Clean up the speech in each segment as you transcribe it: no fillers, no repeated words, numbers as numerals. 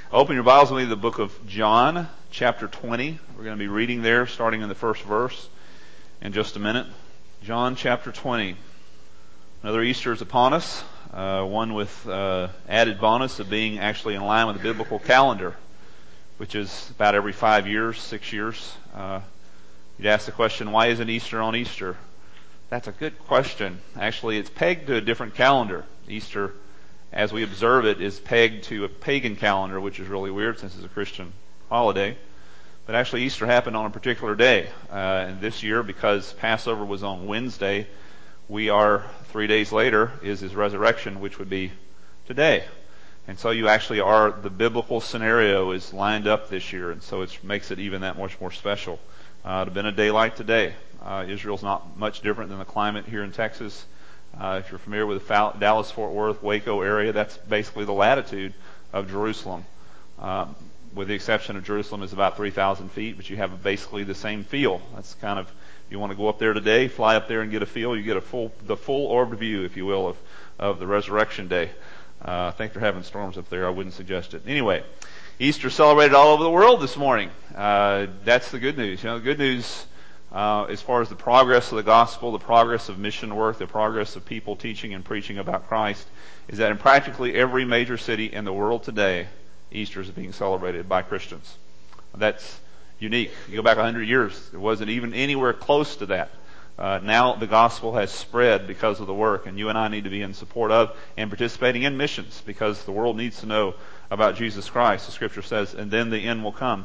Open your Bibles with me to the book of John, chapter 20. We're going to be reading there, starting in the first verse in just a minute. John, chapter 20. Another Easter is upon us, one with added bonus of being actually in line with the biblical calendar, which is about every 5 years, 6 years. You'd ask the question, why isn't Easter on Easter? That's a good question. Actually, it's pegged to a different calendar. Easter, as we observe it, is pegged to a pagan calendar, which is really weird since it's a Christian holiday. But actually, Easter happened on a particular day. And this year, because Passover was on Wednesday, we are 3 days later is his resurrection, which would be today. And so you actually are, the biblical scenario is lined up this year, and so it makes it even that much more special. It would have been a day like today. Israel's not much different than the climate here in Texas. If you're familiar with the Dallas-Fort Worth, Waco area, that's basically the latitude of Jerusalem. With the exception of Jerusalem is about 3,000 feet, but you have basically the same feel. That's kind of, if you want to go up there today, fly up there and get a feel, you get the full orbed view, if you will, of the resurrection day. I think they're having storms up there. I wouldn't suggest it. Anyway, Easter celebrated all over the world this morning. That's the good news. The good news as far as the progress of the gospel, the progress of mission work, the progress of people teaching and preaching about Christ, is that in practically every major city in the world today, Easter is being celebrated by Christians. That's unique. You go back 100 years, it wasn't even anywhere close to that. Now the gospel has spread because of the work, and you and I need to be in support of and participating in missions because the world needs to know about Jesus Christ. The Scripture says, and then the end will come.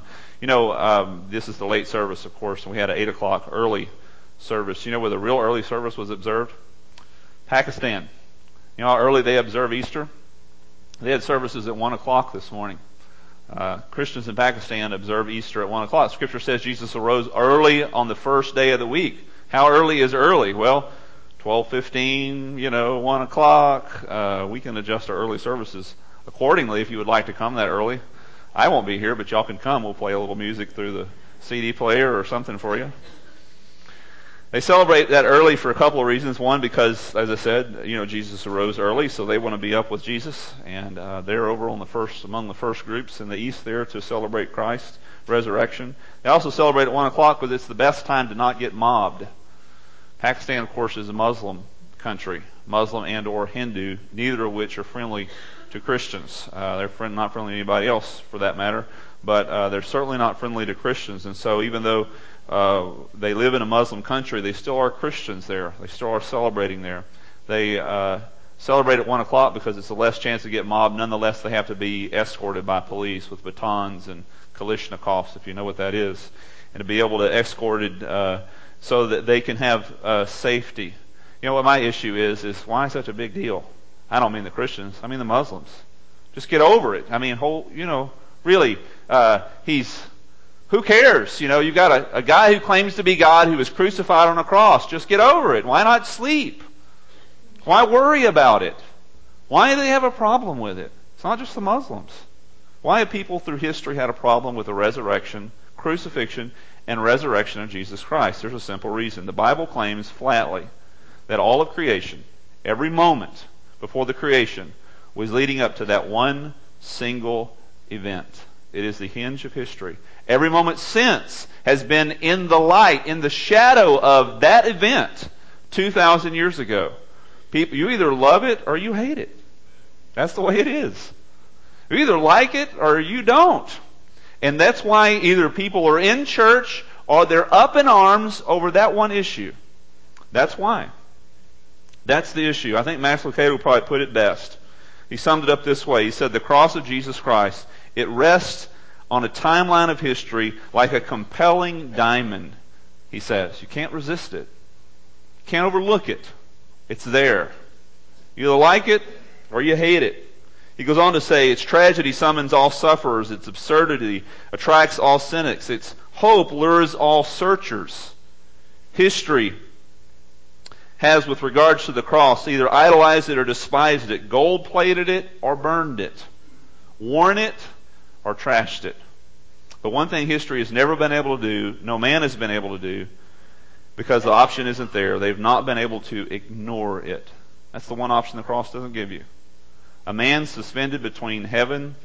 This is the late service, of course, and we had an 8 o'clock early service. You know where the real early service was observed? Pakistan. You know how early they observe Easter? They had services at 1 o'clock this morning. Christians in Pakistan observe Easter at 1 o'clock. Scripture says Jesus arose early on the first day of the week. How early is early? Well, 12:15, 1 o'clock. We can adjust our early services accordingly if you would like to come that early. I won't be here, but y'all can come. We'll play a little music through the CD player or something for you. They celebrate that early for a couple of reasons. One, because, as I said, Jesus arose early, so they want to be up with Jesus. And they're over on among the first groups in the East there to celebrate Christ's resurrection. They also celebrate at 1 o'clock because it's the best time to not get mobbed. Pakistan, of course, is a Muslim country, Muslim and or Hindu, neither of which are friendly to Christians. They're not friendly to anybody else, for that matter, but they're certainly not friendly to Christians. And so even though they live in a Muslim country, they still are Christians there. They still are celebrating there. They celebrate at 1 o'clock because it's a less chance to get mobbed. Nonetheless, they have to be escorted by police with batons and Kalashnikovs, if you know what that is, and to be able to escorted so that they can have safety. You know what my issue is why such a big deal? I don't mean the Christians. I mean the Muslims. Just get over it. I mean, really, who cares? You've got a guy who claims to be God who was crucified on a cross. Just get over it. Why not sleep? Why worry about it? Why do they have a problem with it? It's not just the Muslims. Why have people through history had a problem with the resurrection, crucifixion, and resurrection of Jesus Christ? There's a simple reason. The Bible claims flatly that all of creation, every moment before the creation, was leading up to that one single event. It is the hinge of history. Every moment since has been in the light, in the shadow of that event 2,000 years ago. People, you either love it or you hate it. That's the way it is. You either like it or you don't. And that's why either people are in church or they're up in arms over that one issue. That's why. That's the issue. I think Max Lucado probably put it best. He summed it up this way. He said, the cross of Jesus Christ, it rests on a timeline of history like a compelling diamond, he says. You can't resist it. You can't overlook it. It's there. You either like it or you hate it. He goes on to say, its tragedy summons all sufferers, its absurdity attracts all cynics, its hope lures all searchers. History has, with regards to the cross, either idolized it or despised it, gold-plated it or burned it, worn it or trashed it. But one thing history has never been able to do, no man has been able to do, because the option isn't there. They've not been able to ignore it. That's the one option the cross doesn't give you. A man suspended between heaven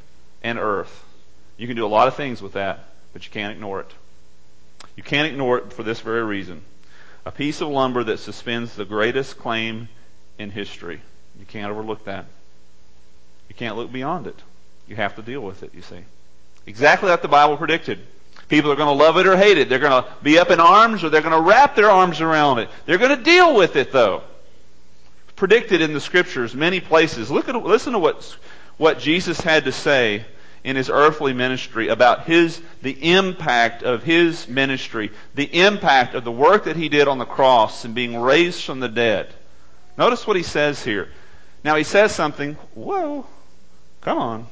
and earth. You can do a lot of things with that, but you can't ignore it. You can't ignore it for this very reason. A piece of lumber that suspends the greatest claim in history. You can't overlook that. You can't look beyond it. You have to deal with it, you see. Exactly like the Bible predicted. People are going to love it or hate it. They're going to be up in arms or they're going to wrap their arms around it. They're going to deal with it, though. Predicted in the Scriptures, many places. Listen to what Jesus had to say in his earthly ministry about the impact of his ministry, the impact of the work that he did on the cross and being raised from the dead. Notice what he says here. Now he says something, whoa, come on.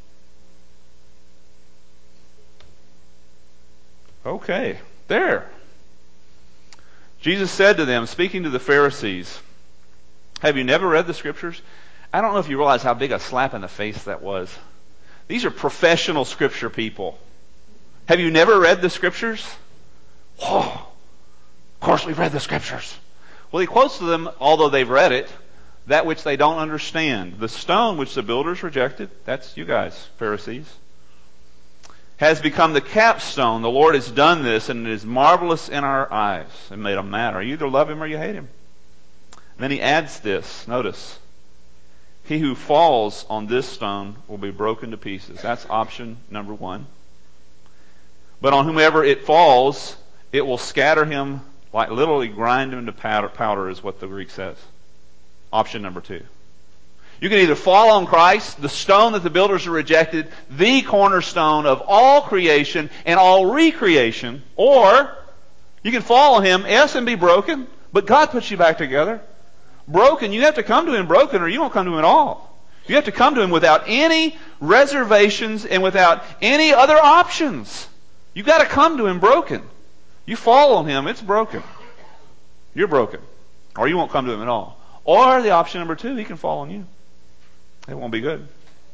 Okay, there. Jesus said to them, speaking to the Pharisees, have you never read the Scriptures? I don't know if you realize how big a slap in the face that was. These are professional Scripture people. Have you never read the Scriptures? Whoa, of course we've read the Scriptures. Well, he quotes to them, although they've read it, that which they don't understand. The stone which the builders rejected, that's you guys, Pharisees, has become the capstone. The Lord has done this, and it is marvelous in our eyes and made a matter. You either love him or you hate him. Then he adds this, notice, he who falls on this stone will be broken to pieces. That's option number one. But on whomever it falls, it will scatter him, like literally grind him to powder is what the Greek says. Option number two. You can either fall on Christ, the stone that the builders rejected, the cornerstone of all creation and all recreation, or you can fall on him, yes, and be broken, but God puts you back together. Broken, you have to come to him broken or you won't come to him at all. You have to come to him without any reservations and without any other options. You've got to come to him broken. You fall on him, it's broken. You're broken. Or you won't come to him at all. Or the option number two, he can fall on you. It won't be good.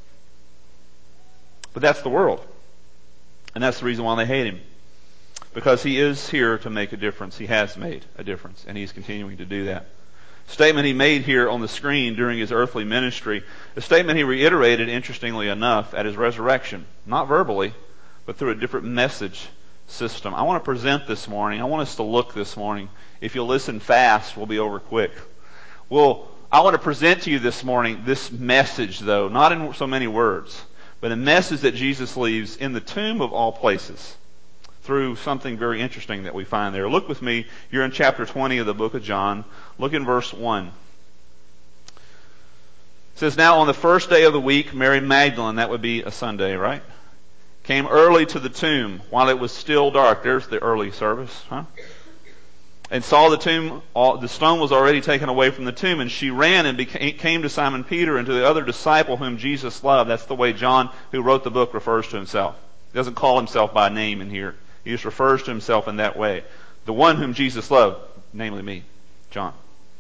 But that's the world. And that's the reason why they hate him. Because he is here to make a difference. He has made a difference. And he's continuing to do that. Statement he made here on the screen during his earthly ministry, a statement he reiterated, interestingly enough, at his resurrection. Not verbally, but through a different message system. I want to present this morning. I want us to look this morning. If you'll listen fast, we'll be over quick. I want to present to you this morning this message, though, not in so many words, but a message that Jesus leaves in the tomb of all places through something very interesting that we find there. Look with me. You're in chapter 20 of the book of John. Look in verse 1. It says, now on the first day of the week, Mary Magdalene, that would be a Sunday, right? Came early to the tomb while it was still dark. There's the early service, huh? And saw the tomb, the stone was already taken away from the tomb, and she ran and came to Simon Peter and to the other disciple whom Jesus loved. That's the way John, who wrote the book, refers to himself. He doesn't call himself by name in here. He just refers to himself in that way. The one whom Jesus loved, namely me, John.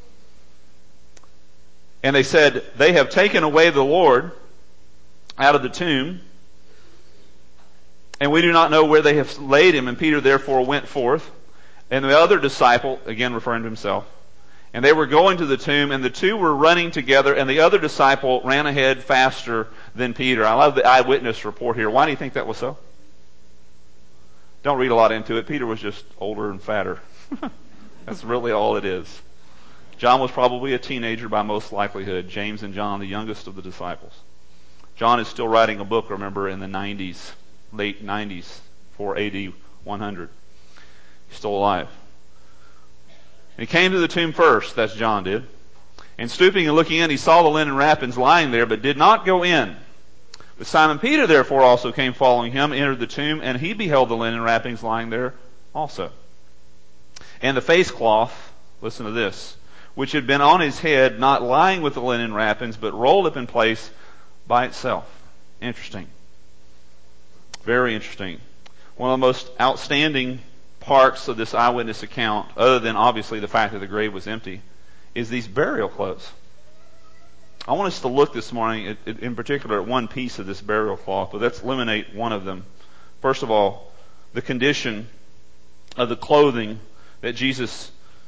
And they said, they have taken away the Lord out of the tomb, and we do not know where they have laid him. And Peter therefore went forth, and the other disciple, again referring to himself, and they were going to the tomb, and the two were running together, and the other disciple ran ahead faster than Peter. I love the eyewitness report here. Why do you think that was so? Don't read a lot into it. Peter was just older and fatter. That's really all it is. John was probably a teenager by most likelihood. James and John, the youngest of the disciples. John is still writing a book, remember, in the 90s, late 90s, 4 AD 100. He's still alive. And he came to the tomb first, that's John did. And stooping and looking in, he saw the linen wrappings lying there, but did not go in. But Simon Peter therefore also came following him, entered the tomb, and he beheld the linen wrappings lying there also. And the face cloth, listen to this, which had been on his head, not lying with the linen wrappings, but rolled up in place by itself. Interesting. Very interesting. One of the most outstanding parts of this eyewitness account, other than obviously the fact that the grave was empty, is these burial clothes. I want us to look this morning in particular at one piece of this burial cloth, but let's eliminate one of them. First of all, the condition of the clothing that Jesus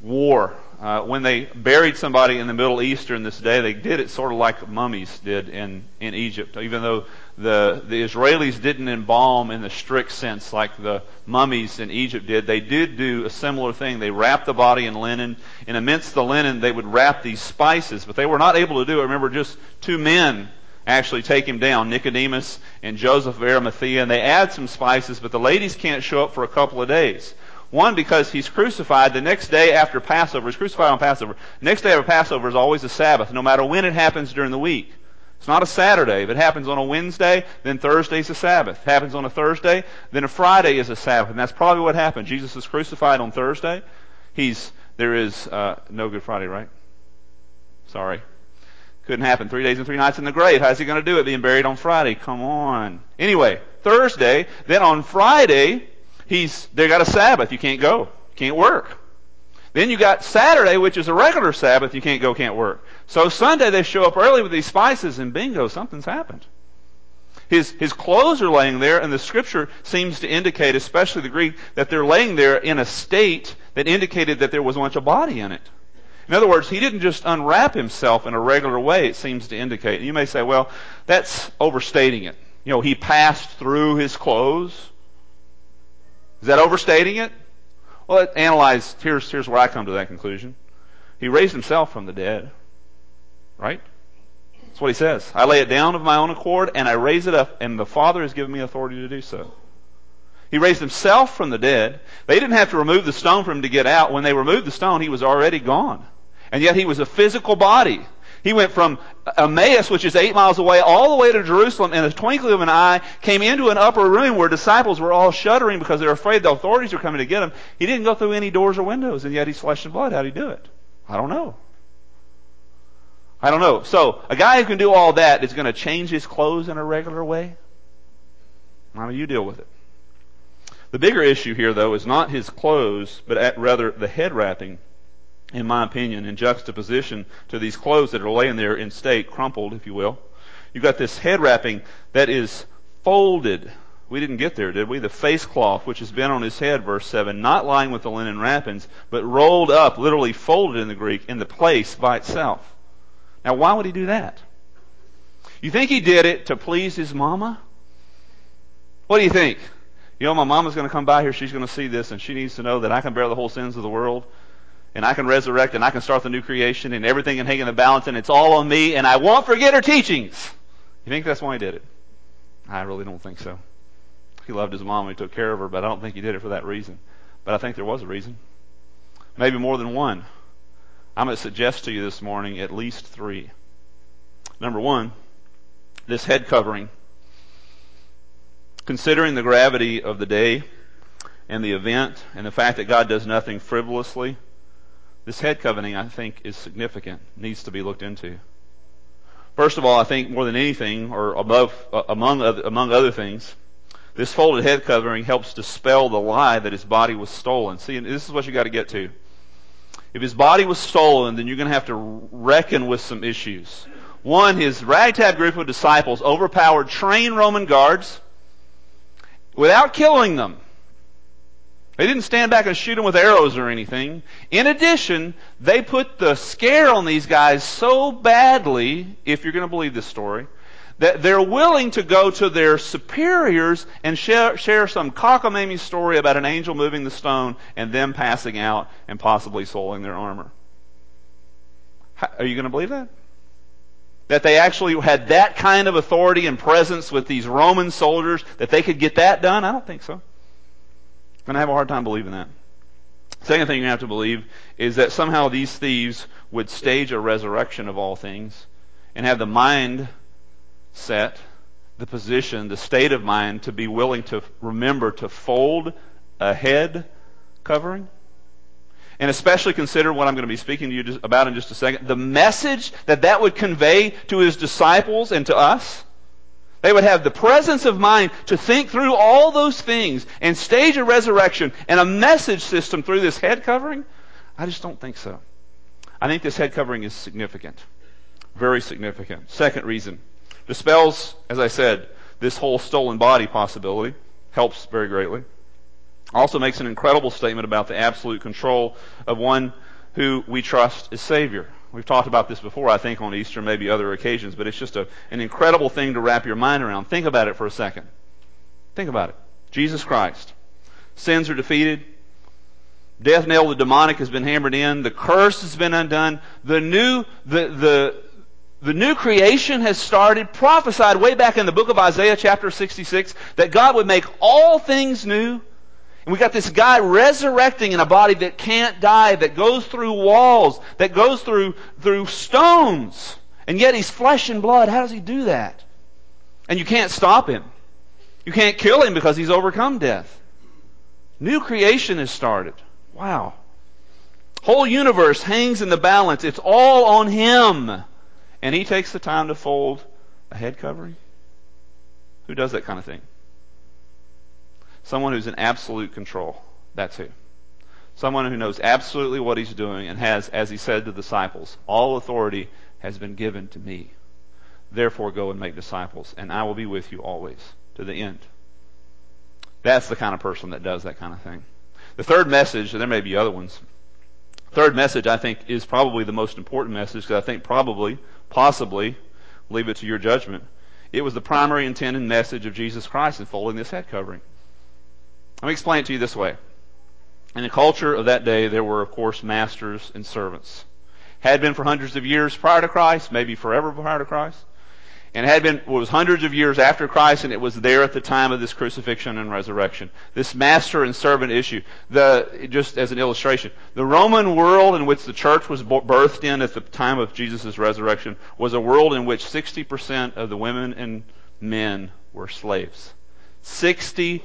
war. When they buried somebody in the Middle East during this day, they did it sort of like mummies did in Egypt. Even though the Israelis didn't embalm in the strict sense like the mummies in Egypt did, they did do a similar thing. They wrapped the body in linen, and amidst the linen they would wrap these spices, but they were not able to do it. Remember, just two men actually take him down, Nicodemus and Joseph of Arimathea, and they add some spices, but the ladies can't show up for a couple of days. One, because he's crucified the next day after Passover. He's crucified on Passover. The next day after Passover is always a Sabbath, no matter when it happens during the week. It's not a Saturday. If it happens on a Wednesday, then Thursday's a Sabbath. If it happens on a Thursday, then a Friday is a Sabbath. And that's probably what happened. Jesus is crucified on Thursday. There is no Good Friday, right? Sorry. Couldn't happen. 3 days and 3 nights in the grave. How's he going to do it? Being buried on Friday. Come on. Anyway, Thursday. Then on Friday, they got a Sabbath. You can't go. Can't work. Then you got Saturday, which is a regular Sabbath. You can't go, can't work. So Sunday they show up early with these spices, and bingo, something's happened. His clothes are laying there, and the Scripture seems to indicate, especially the Greek, that they're laying there in a state that indicated that there was a bunch of body in it. In other words, he didn't just unwrap himself in a regular way, it seems to indicate. And you may say, well, that's overstating it. He passed through his clothes. Is that overstating it? Well, let's analyze. Here's where I come to that conclusion. He raised himself from the dead. Right? That's what he says. I lay it down of my own accord, and I raise it up, and the Father has given me authority to do so. He raised himself from the dead. They didn't have to remove the stone for him to get out. When they removed the stone, he was already gone. And yet he was a physical body. He went from Emmaus, which is 8 miles away, all the way to Jerusalem in a twinkling of an eye, came into an upper room where disciples were all shuddering because they were afraid the authorities were coming to get him. He didn't go through any doors or windows, and yet he's flesh and blood. How did he do it? I don't know. So, a guy who can do all that is going to change his clothes in a regular way? How do you deal with it? The bigger issue here, though, is not his clothes, but rather the head wrapping, in my opinion, in juxtaposition to these clothes that are laying there in state, crumpled, if you will. You've got this head wrapping that is folded. We didn't get there, did we? The face cloth, which has been on his head, verse 7, not lying with the linen wrappings, but rolled up, literally folded in the Greek, in the place by itself. Now, why would he do that? You think he did it to please his mama? What do you think? My mama's going to come by here, she's going to see this, and she needs to know that I can bear the whole sins of the world, and I can resurrect, and I can start the new creation, and everything can hang in the balance, and it's all on me, and I won't forget her teachings. You think that's why he did it? I really don't think so. He loved his mom, he took care of her, but I don't think he did it for that reason. But I think there was a reason. Maybe more than one. I'm going to suggest to you this morning at least 3. Number 1, this head covering. Considering the gravity of the day and the event and the fact that God does nothing frivolously, this head covering, I think, is significant, needs to be looked into. First of all, I think more than anything, or among other things, this folded head covering helps dispel the lie that his body was stolen. See, and this is what you got to get to. If his body was stolen, then you're going to have to reckon with some issues. One, his ragtag group of disciples overpowered trained Roman guards without killing them. They didn't stand back and shoot them with arrows or anything. In addition, they put the scare on these guys so badly, if you're going to believe this story, that they're willing to go to their superiors and share some cockamamie story about an angel moving the stone and them passing out and possibly soiling their armor. Are you going to believe that? That they actually had that kind of authority and presence with these Roman soldiers, that they could get that done? I don't think so. I'm going to have a hard time believing that. Second thing you have to believe is that somehow these thieves would stage a resurrection of all things and have the mind set, the position, the state of mind to be willing to remember to fold a head covering. And especially consider what I'm going to be speaking to you about in just a second, the message that would convey to his disciples and to us. They would have the presence of mind to think through all those things and stage a resurrection and a message system through this head covering. I just don't think so. I think this head covering is significant. Very significant. Second reason. Dispels, as I said, this whole stolen body possibility. Helps very greatly. Also makes an incredible statement about the absolute control of one who we trust as Savior. We've talked about this before, I think, on Easter, maybe other occasions, but it's just an incredible thing to wrap your mind around. Think about it for a second. Think about it. Jesus Christ. Sins are defeated. Death knell, the demonic, has been hammered in. The curse has been undone. The new creation has started. Prophesied way back in the book of Isaiah, chapter 66, that God would make all things new. And we got this guy resurrecting in a body that can't die, that goes through walls, that goes through stones. And yet he's flesh and blood. How does he do that? And you can't stop him. You can't kill him because he's overcome death. New creation has started. Wow. Whole universe hangs in the balance. It's all on him. And he takes the time to fold a head covering? Who does that kind of thing? Someone who's in absolute control. That's who. Someone who knows absolutely what he's doing and has, as he said to the disciples, all authority has been given to me. Therefore go and make disciples, and I will be with you always to the end. That's the kind of person that does that kind of thing. The third message, and there may be other ones, third message I think is probably the most important message, because I think possibly, leave it to your judgment, it was the primary intent and message of Jesus Christ in folding this head covering. Let me explain it to you this way. In the culture of that day, there were, of course, masters and servants. Had been for hundreds of years prior to Christ, maybe forever prior to Christ. And was hundreds of years after Christ, and it was there at the time of this crucifixion and resurrection. This master and servant issue. Just as an illustration, the Roman world in which the church was birthed in at the time of Jesus' resurrection was a world in which 60% of the women and men were slaves. 60%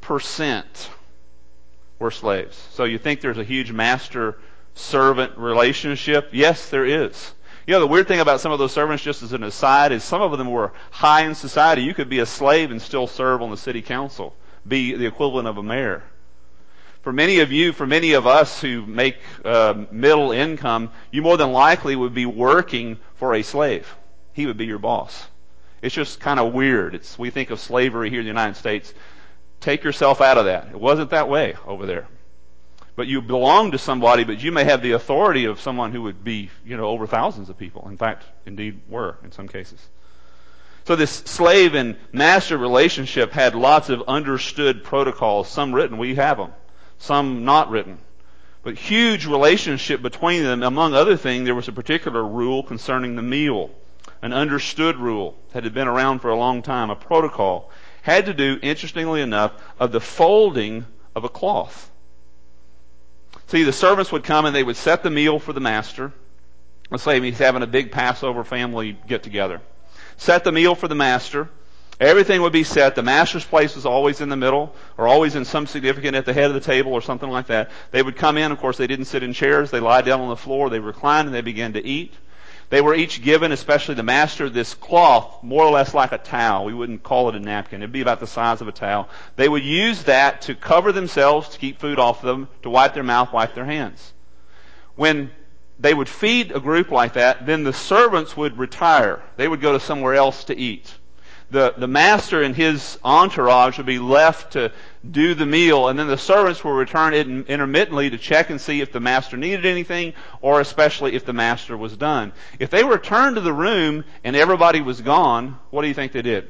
were slaves. So you think there's a huge master-servant relationship? Yes, there is. You know, the weird thing about some of those servants, just as an aside, is some of them were high in society. You could be a slave and still serve on the city council, be the equivalent of a mayor. For many of us who make middle income, you more than likely would be working for a slave. He would be your boss. It's just kind of weird. We think of slavery here in the United States. Take yourself out of that. It wasn't that way over there. But you belong to somebody, but you may have the authority of someone who would be, over thousands of people. In fact, indeed were in some cases. So this slave and master relationship had lots of understood protocols, some written, we have them, some not written. But huge relationship between them. Among other things, there was a particular rule concerning the meal, an understood rule that had been around for a long time, a protocol. Had to do, interestingly enough, of the folding of a cloth. See, the servants would come and they would set the meal for the master. Let's say he's having a big Passover family get-together. Set the meal for the master. Everything would be set. The master's place was always in the middle, or always in some significant at the head of the table or something like that. They would come in. Of course, they didn't sit in chairs. They lied down on the floor. They reclined and they began to eat. They were each given, especially the master, this cloth, more or less like a towel. We wouldn't call it a napkin. It'd be about the size of a towel. They would use that to cover themselves, to keep food off them, to wipe their mouth, wipe their hands. When they would feed a group like that, then the servants would retire. They would go to somewhere else to eat. The master and his entourage would be left to do the meal, and then the servants will return intermittently to check and see if the master needed anything, or especially if the master was done. If they returned to the room and everybody was gone, what do you think they did?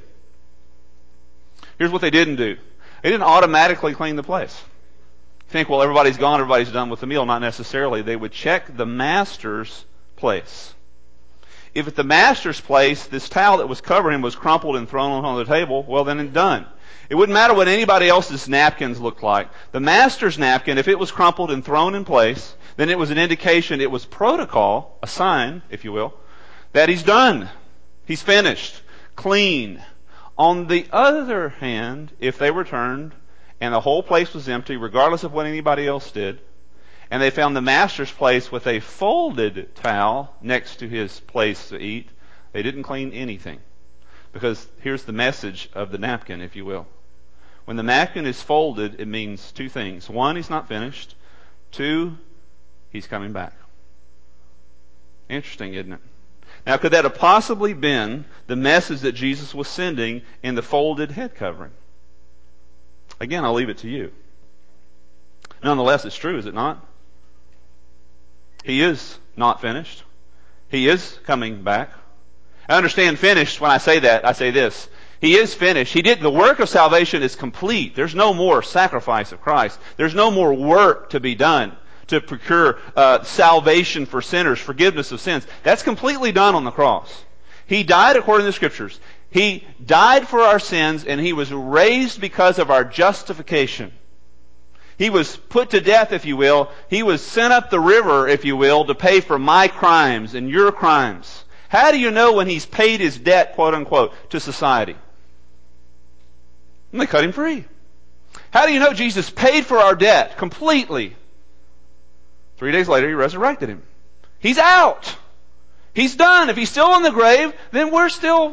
Here's what they didn't do. They didn't automatically clean the place. You think, well, everybody's gone, everybody's done with the meal. Not necessarily. They would check the master's place. If at the master's place, this towel that was covering him was crumpled and thrown on the table, well, then it's done. It wouldn't matter what anybody else's napkins looked like. The master's napkin, if it was crumpled and thrown in place, then it was an indication, it was protocol, a sign, if you will, that he's done. He's finished. Clean. On the other hand, if they returned and the whole place was empty, regardless of what anybody else did, and they found the master's place with a folded towel next to his place to eat, they didn't clean anything. Because here's the message of the napkin, if you will. When the napkin is folded, it means two things. One, he's not finished. Two, he's coming back. Interesting, isn't it? Now, could that have possibly been the message that Jesus was sending in the folded head covering? Again, I'll leave it to you. Nonetheless, it's true, is it not? He is not finished. He is coming back. I understand finished when I say that. I say this. He is finished. The work of salvation is complete. There's no more sacrifice of Christ. There's no more work to be done to procure salvation for sinners, forgiveness of sins. That's completely done on the cross. He died according to the Scriptures. He died for our sins, and He was raised because of our justification. He was put to death, if you will. He was sent up the river, if you will, to pay for my crimes and your crimes. How do you know when He's paid His debt, quote unquote, to society? And they cut Him free. How do you know Jesus paid for our debt completely? 3 days later, He resurrected Him. He's out. He's done. If He's still in the grave, then we're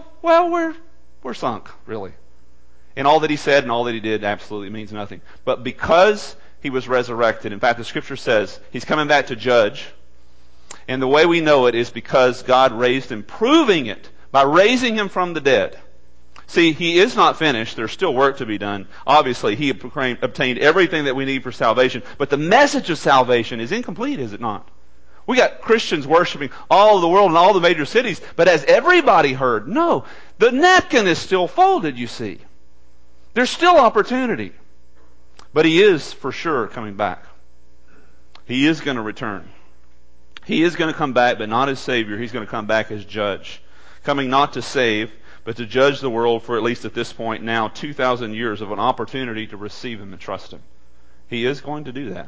sunk, really. And all that He said and all that He did absolutely means nothing. But because He was resurrected, in fact, the Scripture says He's coming back to judge. And the way we know it is because God raised Him, proving it by raising Him from the dead. See, He is not finished. There's still work to be done. Obviously, He obtained everything that we need for salvation. But the message of salvation is incomplete, is it not? We got Christians worshiping all over the world in all the major cities. But has everybody heard? No. The napkin is still folded, you see. There's still opportunity. But He is for sure coming back. He is going to return. He is going to come back, but not as Savior. He's going to come back as Judge. Coming not to save, but to judge the world for, at least at this point now, 2,000 years of an opportunity to receive Him and trust Him. He is going to do that.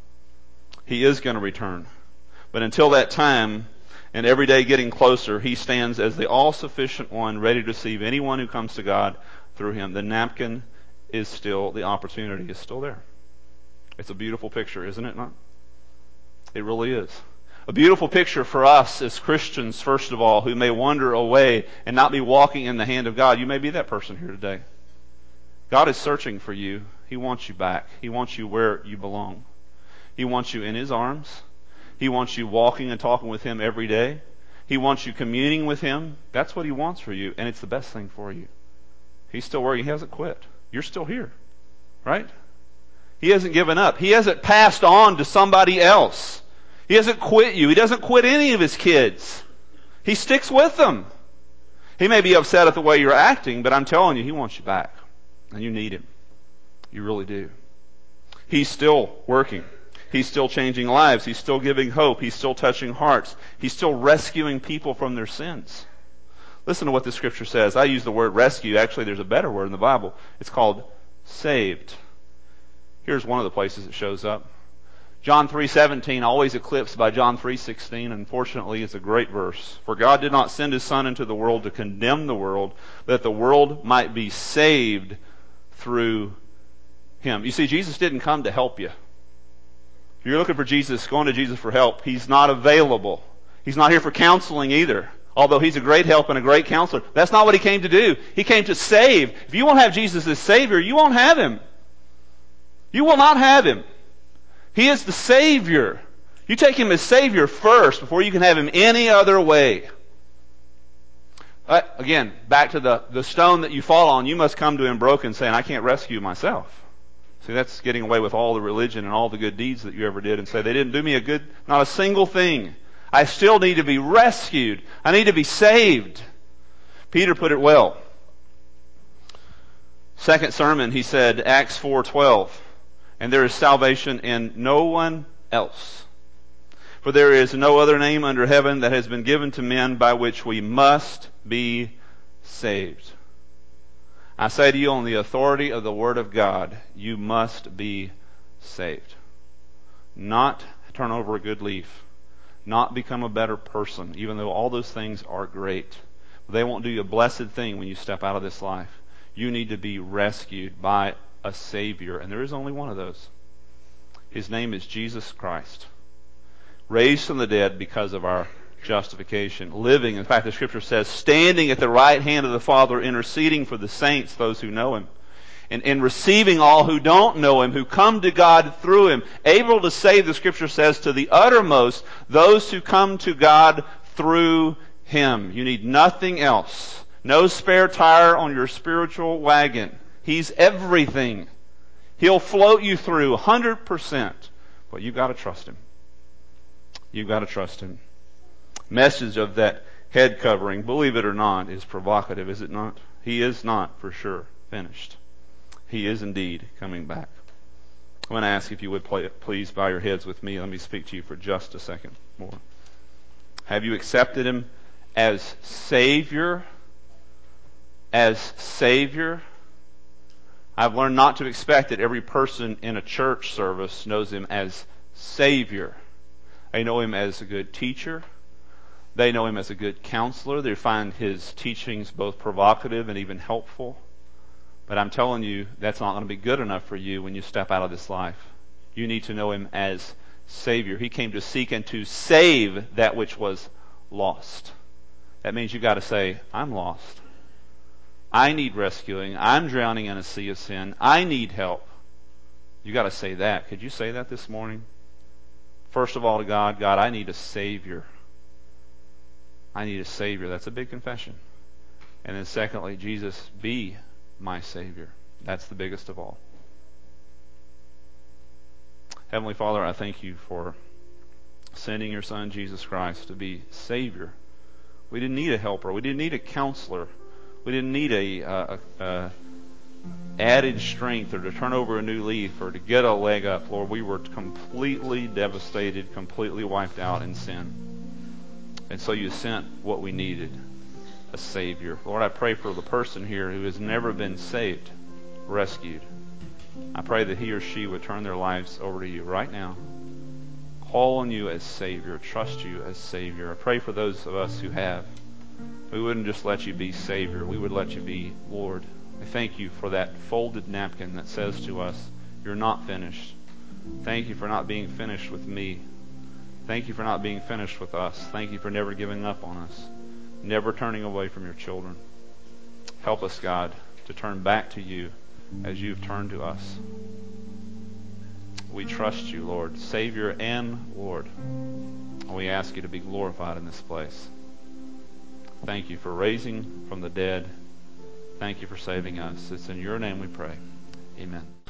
He is going to return. But until that time, and every day getting closer, He stands as the all-sufficient one, ready to receive anyone who comes to God through Him. The napkin is still, the opportunity is still there. It's a beautiful picture, isn't it not? It really is. A beautiful picture for us as Christians, first of all, who may wander away and not be walking in the hand of God. You may be that person here today. God is searching for you. He wants you back. He wants you where you belong. He wants you in His arms. He wants you walking and talking with Him every day. He wants you communing with Him. That's what He wants for you, and it's the best thing for you. He's still working. He hasn't quit. You're still here, right? He hasn't given up. He hasn't passed on to somebody else. He hasn't quit you. He doesn't quit any of His kids. He sticks with them. He may be upset at the way you're acting, but I'm telling you, He wants you back. And you need Him. You really do. He's still working. He's still changing lives. He's still giving hope. He's still touching hearts. He's still rescuing people from their sins. Listen to what the Scripture says. I use the word rescue. Actually, there's a better word in the Bible. It's called saved. Here's one of the places it shows up. John 3:17, always eclipsed by John 3:16. Unfortunately, it's a great verse. For God did not send His Son into the world to condemn the world, but that the world might be saved through Him. You see, Jesus didn't come to help you. If you're looking for Jesus, going to Jesus for help, He's not available. He's not here for counseling either. Although He's a great help and a great counselor. That's not what He came to do. He came to save. If you won't have Jesus as Savior, you won't have Him. You will not have Him. He is the Savior. You take Him as Savior first before you can have Him any other way. Again, back to the stone that you fall on, you must come to Him broken, saying, I can't rescue myself. See, that's getting away with all the religion and all the good deeds that you ever did and say, they didn't do me not a single thing. I still need to be rescued. I need to be saved. Peter put it well. Second sermon, he said, Acts 4:12. And there is salvation in no one else. For there is no other name under heaven that has been given to men by which we must be saved. I say to you, on the authority of the Word of God, you must be saved. Not turn over a good leaf. Not become a better person, even though all those things are great. They won't do you a blessed thing when you step out of this life. You need to be rescued by a Savior, and there is only one of those. His name is Jesus Christ. Raised from the dead because of our justification. Living, in fact, the Scripture says, standing at the right hand of the Father, interceding for the saints, those who know Him. And receiving all who don't know Him, who come to God through Him. Able to save, the Scripture says, to the uttermost, those who come to God through Him. You need nothing else. No spare tire on your spiritual wagon. He's everything. He'll float you through 100%. But you've got to trust Him. You've got to trust Him. Message of that head covering, believe it or not, is provocative, is it not? He is not, for sure, finished. He is indeed coming back. I want to ask if you would please bow your heads with me. Let me speak to you for just a second more. Have you accepted Him as Savior? As Savior? I've learned not to expect that every person in a church service knows Him as Savior. They know Him as a good teacher. They know Him as a good counselor. They find His teachings both provocative and even helpful. But I'm telling you, that's not going to be good enough for you when you step out of this life. You need to know Him as Savior. He came to seek and to save that which was lost. That means you've got to say, I'm lost. I need rescuing. I'm drowning in a sea of sin. I need help. You've got to say that. Could you say that this morning? First of all to God, God, I need a Savior. I need a Savior. That's a big confession. And then secondly, Jesus, be my Savior. That's the biggest of all. Heavenly Father, I thank you for sending your Son, Jesus Christ, to be Savior. We didn't need a helper. We didn't need a counselor. We didn't need a added strength or to turn over a new leaf or to get a leg up. Lord, we were completely devastated, completely wiped out in sin. And so you sent what we needed, a Savior. Lord, I pray for the person here who has never been saved, rescued. I pray that he or she would turn their lives over to you right now. Call on you as Savior. Trust you as Savior. I pray for those of us who have. We wouldn't just let you be Savior. We would let you be Lord. I thank you for that folded napkin that says to us, you're not finished. Thank you for not being finished with me. Thank you for not being finished with us. Thank you for never giving up on us. Never turning away from your children. Help us, God, to turn back to you as you've turned to us. We trust you, Lord, Savior and Lord. We ask you to be glorified in this place. Thank you for raising from the dead. Thank you for saving us. It's in your name we pray. Amen.